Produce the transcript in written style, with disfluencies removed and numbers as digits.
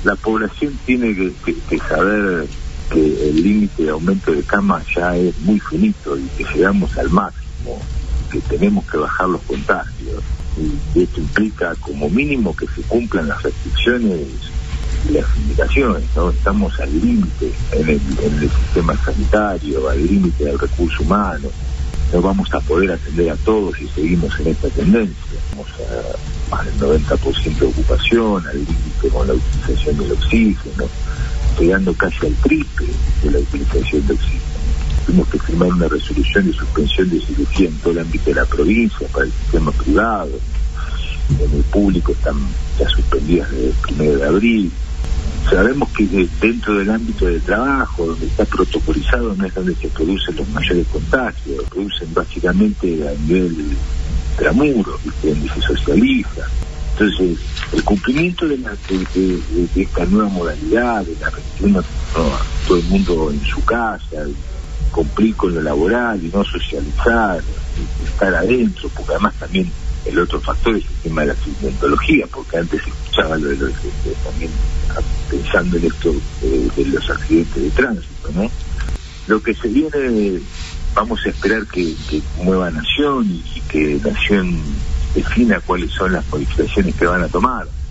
la población tiene que saber que el límite de aumento de camas ya es muy finito y que llegamos al máximo, que tenemos que bajar los contagios. Y esto implica como mínimo que se cumplan las restricciones y las indicaciones, ¿no? Estamos al límite en el sistema sanitario, al límite del recurso humano. No vamos a poder atender a todos si seguimos en esta tendencia. Vamos a más del 90% de ocupación, al límite con la utilización del oxígeno, llegando casi al triple de la utilización de oxígeno. Tuvimos que firmar una resolución de suspensión de cirugía en todo el ámbito de la provincia para el sistema privado. En el público están ya suspendidas desde el 1 de abril. Sabemos que dentro del ámbito de trabajo, donde está protocolizado, no es donde se producen los mayores contagios, se producen básicamente a nivel tramuro, donde se socializa. Entonces, el cumplimiento de esta nueva modalidad, de la restricción a todo el mundo en su casa, cumplir con lo laboral y no socializar, estar adentro, porque además también el otro factor es el tema de la accidentología, porque antes se escuchaba lo de los también pensando en esto de los accidentes de tránsito, ¿no? Lo que se viene, vamos a esperar que mueva Nación y que Nación defina cuáles son las modificaciones que van a tomar.